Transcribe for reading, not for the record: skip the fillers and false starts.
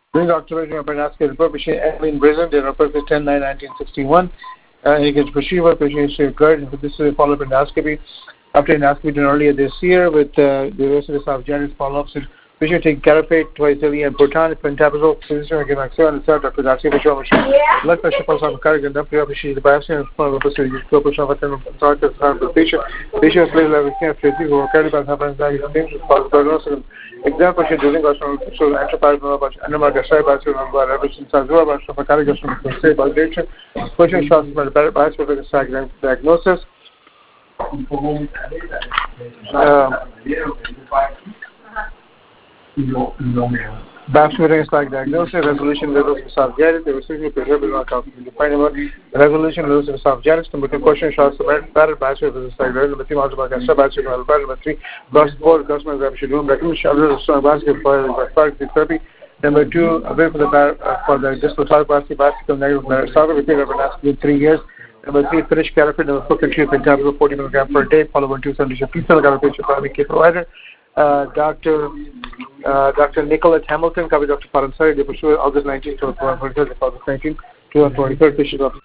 During observation of Bernasky report, patient Evelyn Brizan, date of birth is 10/9/1961. He gets procedure, patient is safeguarded. This is a follow-up endoscopy. After endoscopy done earlier this year with the erosive esophagitis follow-ups, patient taking carapate twice daily and Proton, pentabazole, physician again Maxwell, and Sarah, Dr. Garcia, blood pressure, pulse off cardiac and up to patient the biopsy and form of the push off attendant the patient. Patient is later everything after who are carried by happens things with prognosis. Example patient using so anthropological about animal gastroid biopsy and by revision Sazua about for cardiac gastroid validation. Patient shots by biopsy with a diagnosis. Biopsy is like diagnosis, resolution levels of esophagitis, the residual pressure will not define about resolution levels of esophagitis. Number 2 question shows the battered biopsy of the esophagitis. Number 3 multiple gastric biopsy of the number 3 gross board, gross biopsy room, recommendation of strong basket for therapy. Number 2, away for the distal biopsy, bicycle negative metastatic repeat of an 3 years. Number 3, finish carapet. Number 4, continue pentabazole 40 mg per day, followed by 270 T-cell patient primary care provider. Dr. Nicolette Hamilton, covered Dr. Paransari, they pursued August 19th to August 19th, 2023, patient of